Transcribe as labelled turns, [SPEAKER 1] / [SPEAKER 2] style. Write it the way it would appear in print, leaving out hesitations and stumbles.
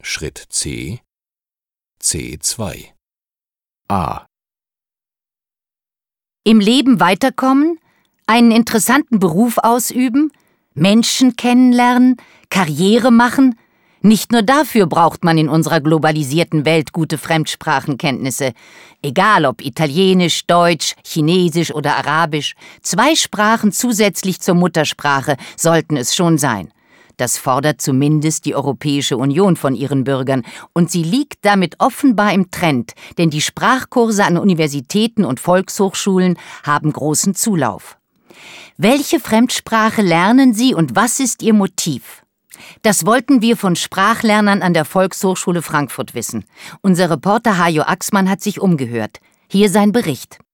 [SPEAKER 1] Schritt C, C2. A.
[SPEAKER 2] Im Leben weiterkommen, einen interessanten Beruf ausüben, Menschen kennenlernen, Karriere machen. Nicht nur dafür braucht man in unserer globalisierten Welt gute Fremdsprachenkenntnisse. Egal ob Italienisch, Deutsch, Chinesisch oder Arabisch, 2 Sprachen zusätzlich zur Muttersprache sollten es schon sein. Das fordert zumindest die Europäische Union von ihren Bürgern, und sie liegt damit offenbar im Trend, denn die Sprachkurse an Universitäten und Volkshochschulen haben großen Zulauf. Welche Fremdsprache lernen Sie und was ist Ihr Motiv? Das wollten wir von Sprachlernern an der Volkshochschule Frankfurt wissen. Unser Reporter Hajo Axmann hat sich umgehört. Hier sein Bericht.